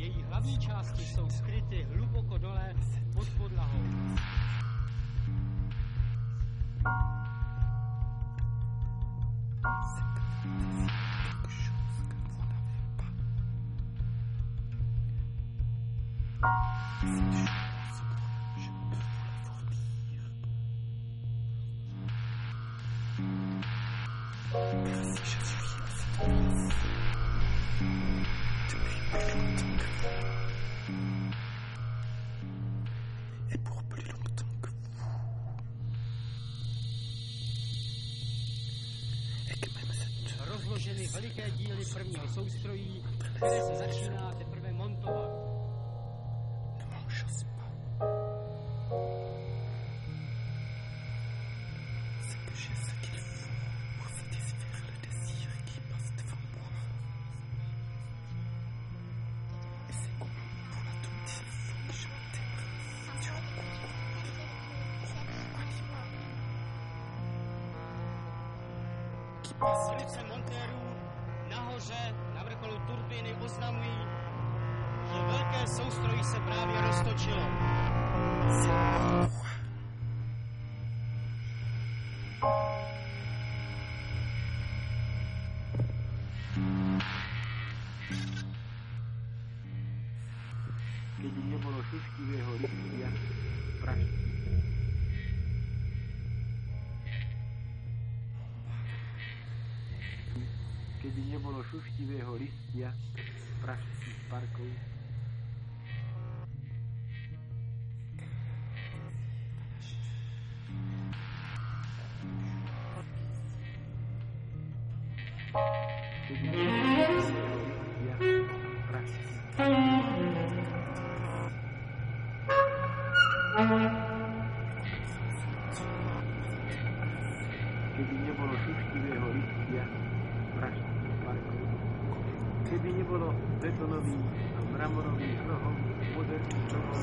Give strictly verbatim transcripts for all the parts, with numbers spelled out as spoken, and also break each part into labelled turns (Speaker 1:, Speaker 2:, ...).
Speaker 1: Její hlavní části jsou skryty hluboko dole pod podlahou. Rozloženy veliké díly prvního soustrojí, které se začíná teprve montovat. Stolice montérů nahoře na vrcholu turbíny oznamují, že velké soustrojí se právě roztočilo.
Speaker 2: Keď nebolo šuštivého listia, prašky. Keby nebolo šuštivého listia, pražských parkov. Keby nebolo šuštivého listia, pražských parkov. Keby nebolo šuštivého listia, pražských parkov. Keby nebolo betonových a mramorových rohov, moderných rohov.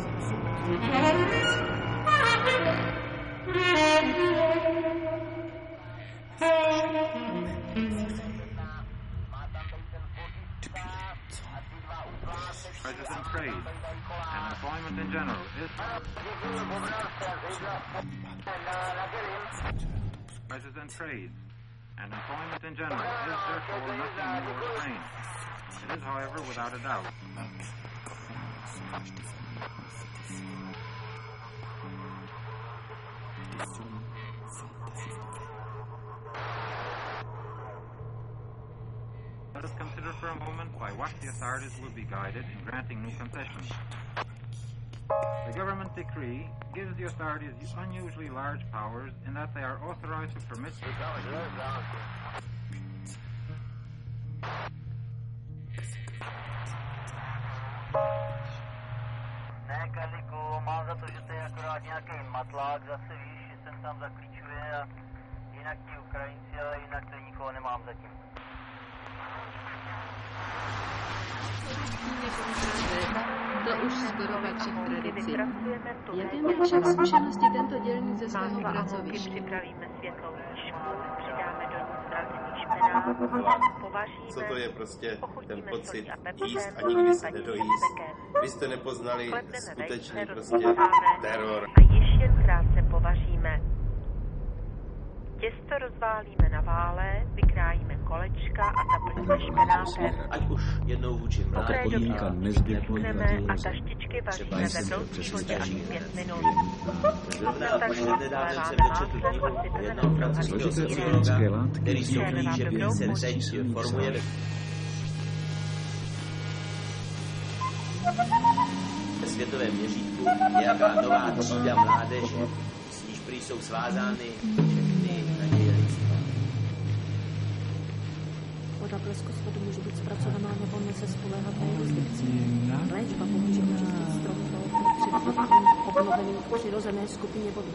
Speaker 3: Prices and trade and employment in general is prices and trade and employment in general is therefore nothing more strange. It is, however, without a doubt. Let us consider for a moment by what the authorities will be guided in granting new concessions. The government decree gives the authorities unusually large powers in that they are authorized to permit...
Speaker 4: Ne, Karliku, mám za to, že to je akorát nějaký matlák, zase víš, že jsem tam zaklíčuje a jinak ti Ukrajinci, ale jinak to nikoho nemám zatím.
Speaker 5: To už zborovačích tradicí. Jaké má však zkušenosti tento dělník ze svého pracoviště?
Speaker 6: Připravíme světlou výšku, přidáme do ní ztracený špenát, povaříme,
Speaker 7: co to je prostě ten pocit jíst a nikdy se nedojíst. Vy jste nepoznali skutečný prostě teror.
Speaker 6: A již jen krátce povaříme. Těsto rozválíme na vále, vykrájíme kolečka a zaplníme špenátem.
Speaker 8: Ať už jednou vůči mládí,
Speaker 6: podmínka nezbytné a taštičky vaříme ve dlouhý vodě asi pět minut.
Speaker 8: Zrovna už nedávno jsem dočetl knihu jednoho francouzského sociologa, který soudí, že se teď formuje ve světovém měřítku nějaká nová třída mládeže, s níž prý jsou svázány všechny naděje lidstva.
Speaker 9: Voda bleskosvodu může být zpracovaná nebo nese spoléhat na jurisdikci. Léčba pomůže očistit stromkou při obnovený v přirozené skupině vody.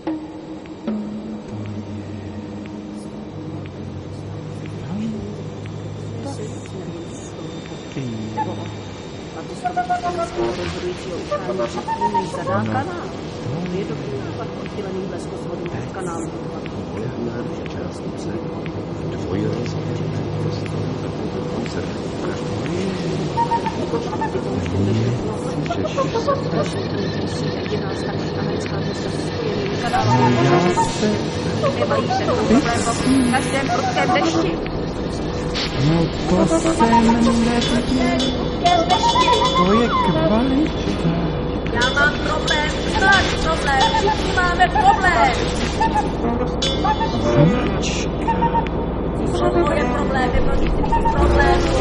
Speaker 9: Rozhodujícího uchrání řetků než zadá kanál. Je to nápad oddělený bleskosvodů v kanálu.
Speaker 10: Molekulární částice dvojrozměrné prostory koncerty.
Speaker 9: Jediná starší americká města se spojenými kanály. Nemají se problém v každém prudkém dešti.
Speaker 11: No to jsem neviděl. To je kvalita.
Speaker 9: Já mám problém, máš problém, všichni máme problém.
Speaker 11: Značka.
Speaker 9: To jsou moje problémy, proti tvých problémů.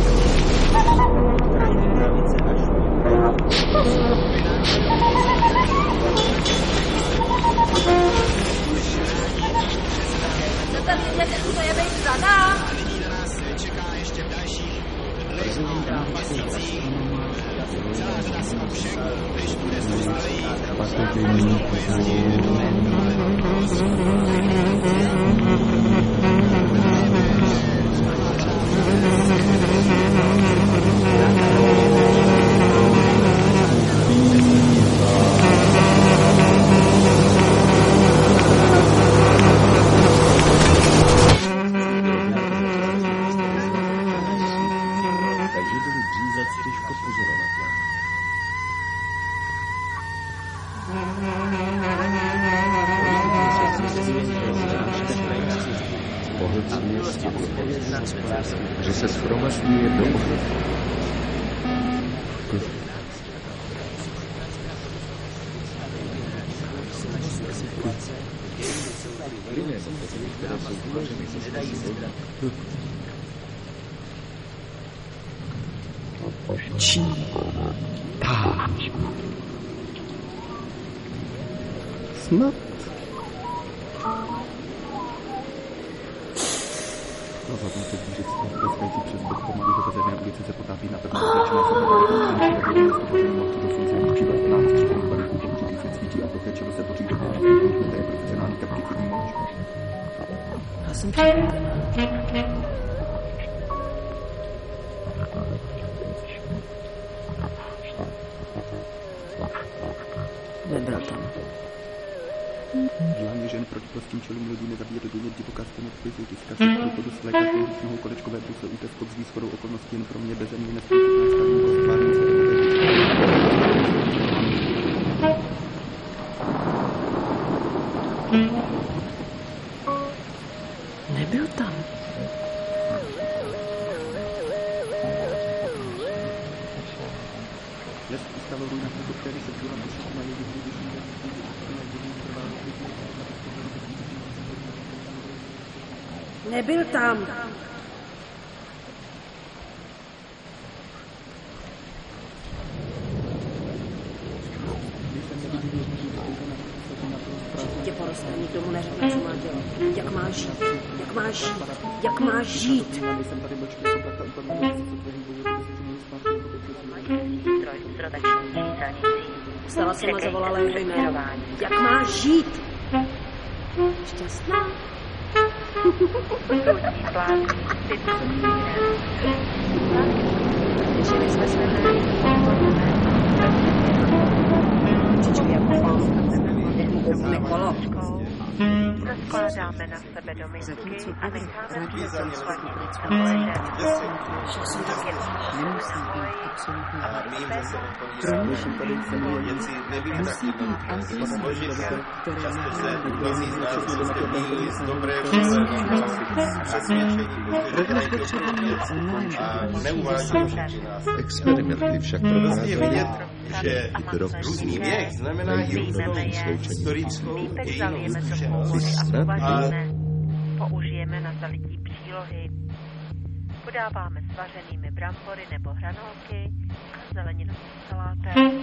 Speaker 9: Chcete vědět, co je být za nám?
Speaker 1: Čeká ještě v dalších měsících. Celá řada zkoušek, když bude zůstalý,
Speaker 10: že se shromažďuje do ochrany.
Speaker 11: Čítá. Snad.
Speaker 12: Rozhodnu se zvířit stoupající přes bok pomalu do vezené ulice se potápí na pevnou většina se balíku použitý se cvítí a tohle čeho se počítá do to je profesionální kapitální moč.
Speaker 9: Já jsem připravená. Nebyl tam.
Speaker 12: Žádný žen proti prostým čelům lidí nezabíjet do děně divoká scéna v pězí tiska se průchodu s lékařkou husnou kolečkové bruse útes pod z výschodou okolností jen pro mě bezemný nespočetná stavní rozkládní se
Speaker 9: Nebyl tam.
Speaker 12: Les ustalo ruina pro který se byla pošetná na lidi když
Speaker 9: Nebyl tam. Tě poroste, nikdo mu neřekne, co má dělat. Jak máš žít? Jak máš žít? Jak máš žít? Vstala jsem a zavolala jeho jméno. Jak máš žít? Šťastná? Těšili jsme se na Čičku jako Nekolo. Nekolo.
Speaker 6: Zaskládáme na sebe do misky a necháme přesvědčit celé den.
Speaker 7: A my jim zase odpovídáme, věci nebyly tak jednoduché, složité, často se mnozí z nás prostě mílí z dobré vůle na přesvědčení, protože dělají a neuvádí všechny nás.
Speaker 10: Experimenty však
Speaker 7: Prostě vidět, že různý věk znamená i různou historickou dějinou zkušenost.
Speaker 6: A použijeme na zalití přílohy. Podáváme s vařenými brambory nebo hranolky a zeleninu s salátem.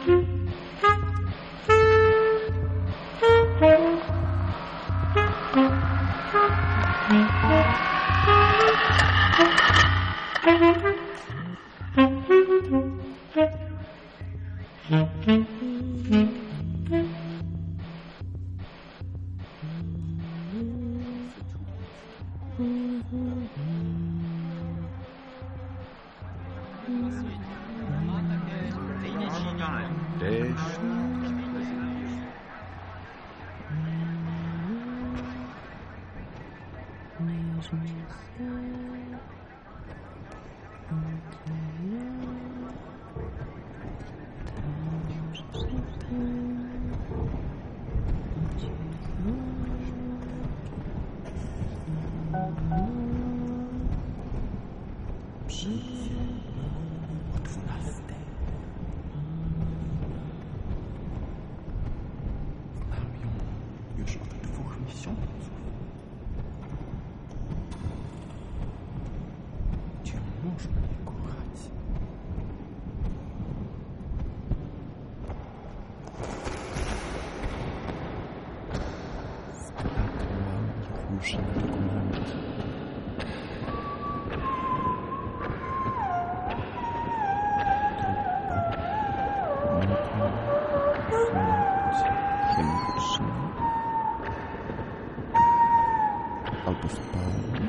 Speaker 12: Albo spálnic,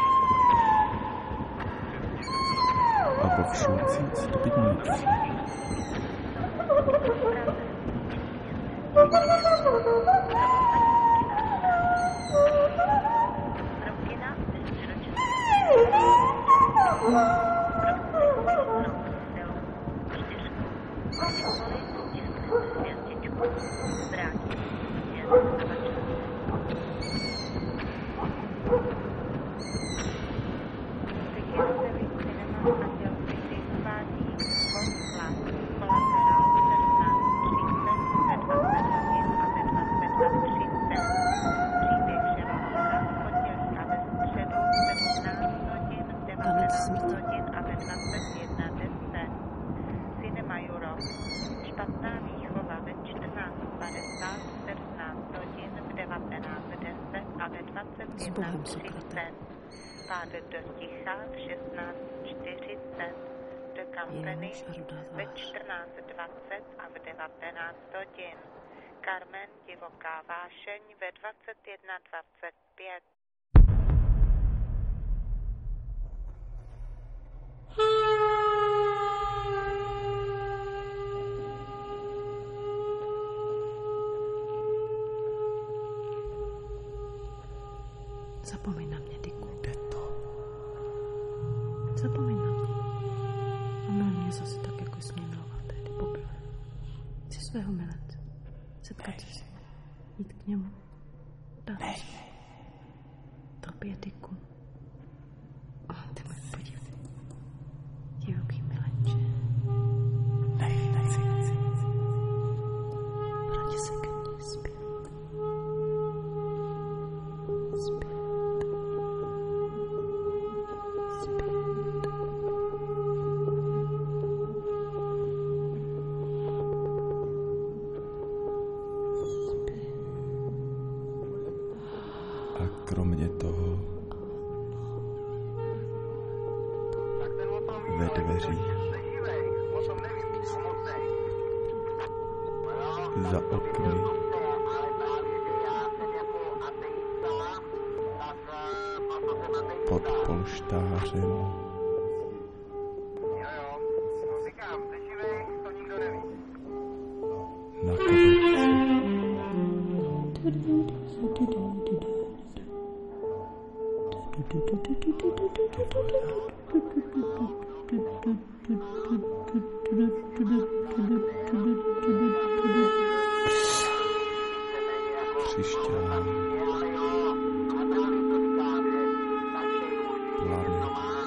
Speaker 12: albo všucic do pivnici.
Speaker 6: Pád do ticha v šestnáct čtyřicet, do kampeny ve čtrnáct dvacet a v devatenáct hodin. Carmen divoká vášeň ve dvacet jedna dvacet pět.
Speaker 9: Zapomeň na mě, Diku. Kde to? Zapomeň na mě. A mil mě zase tak, jako jsi mě miloval tehdy poprvé. Chci svého milence. Setkat se s ním. Jít k němu. Dát ne. Se. Tobě, Diku. O, ty můj podívej. Divoký milenče. Ne, ne, ne, ne. Vrátí se ke mně zpět. Zpět.
Speaker 12: Kromě toho ve dveřích za okny pod polštářem na koberci křišťál, planet.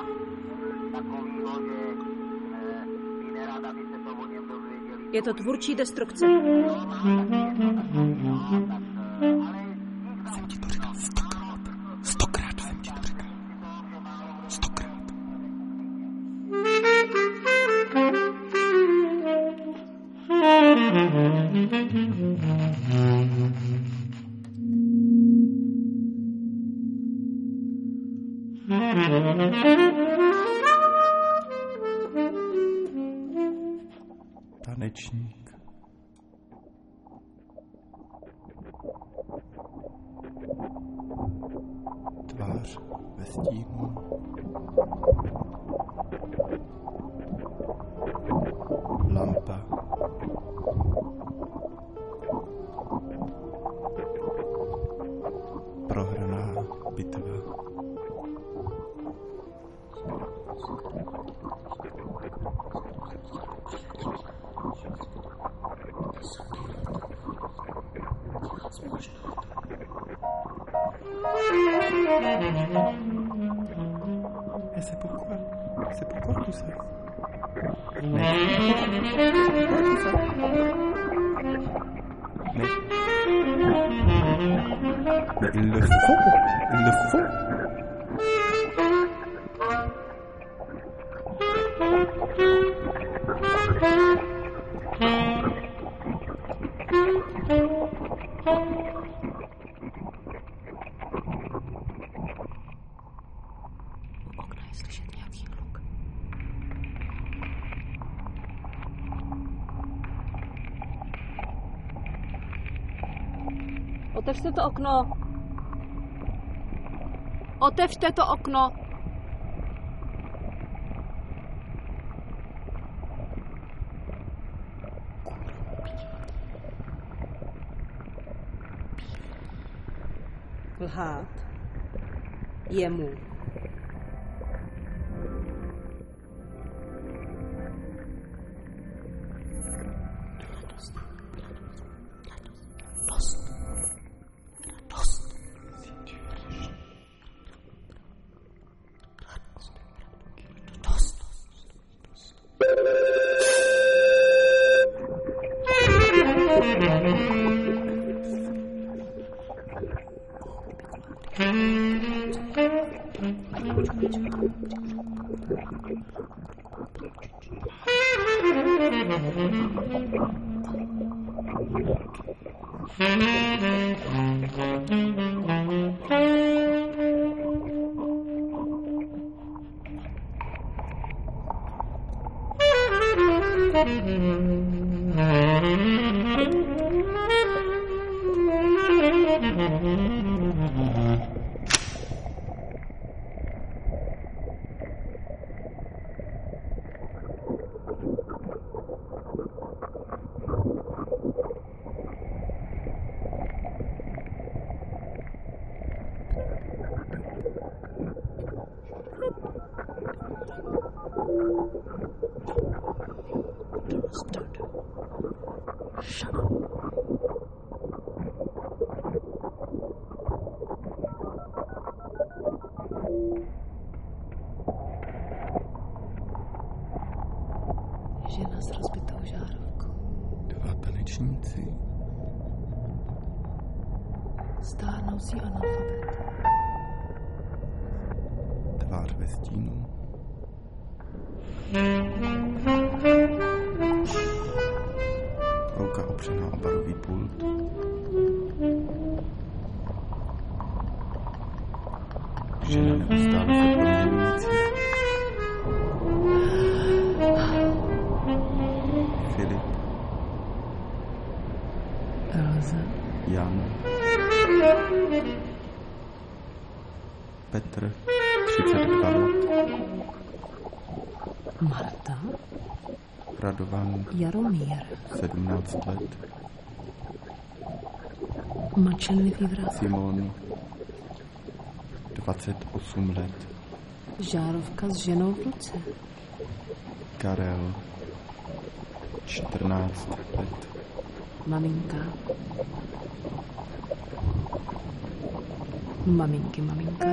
Speaker 9: Je to tvůrčí destrukce.
Speaker 12: Jsem ti to říkal stokrát. Stokrát jsem ti to říkal. Stokrát. Tanečník. Tvář ve stínu. Lampa. Prohraná bitva. Ese pourquoi Se pokládu se. Ne. Pokládu se. Ne. Mais il le faut. Il le faut.
Speaker 5: Otevřte to okno. Otevřte to okno. Lhát jemu.
Speaker 9: Žena s rozbitou žárovkou.
Speaker 12: Dva tanečníci.
Speaker 9: Stárnoucí analfabet.
Speaker 12: Tvář ve stínu. Ruka opřená o barový pult. Žena neustále se proměňující. Filip.
Speaker 9: Elza.
Speaker 12: Jan. Petr. třicet dva let.
Speaker 9: Marta.
Speaker 12: Radovan.
Speaker 9: Jaromír.
Speaker 12: sedmnáct let.
Speaker 9: Mlčenlivý vrah.
Speaker 12: Simon. dvacet osm let.
Speaker 9: Žárovka s ženou v ruce.
Speaker 12: Karel. čtrnáct let.
Speaker 9: Maminka. Maminky, maminka.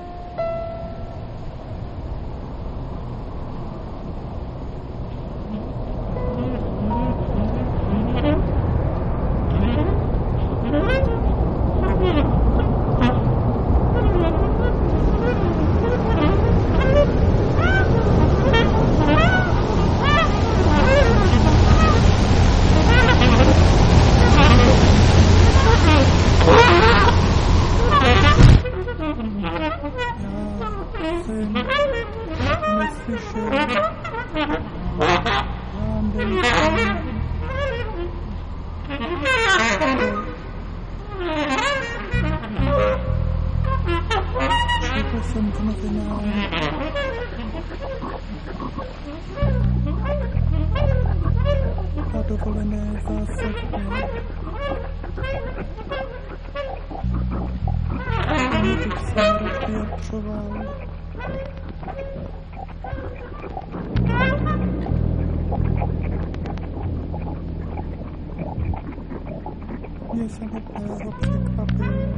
Speaker 11: Mě samotného překvapilo.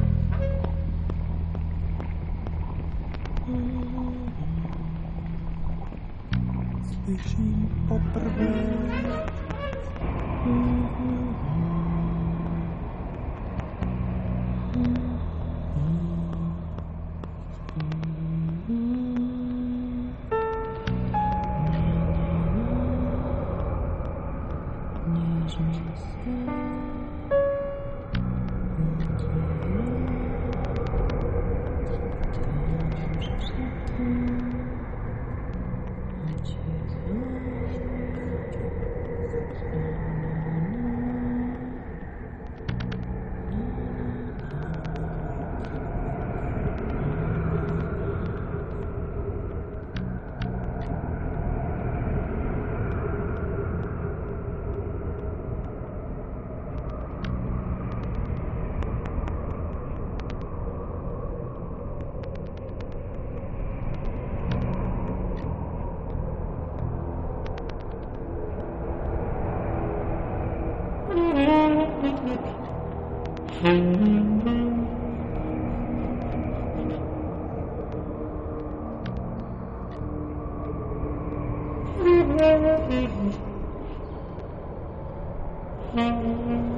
Speaker 11: slyším poprvé. Thank you.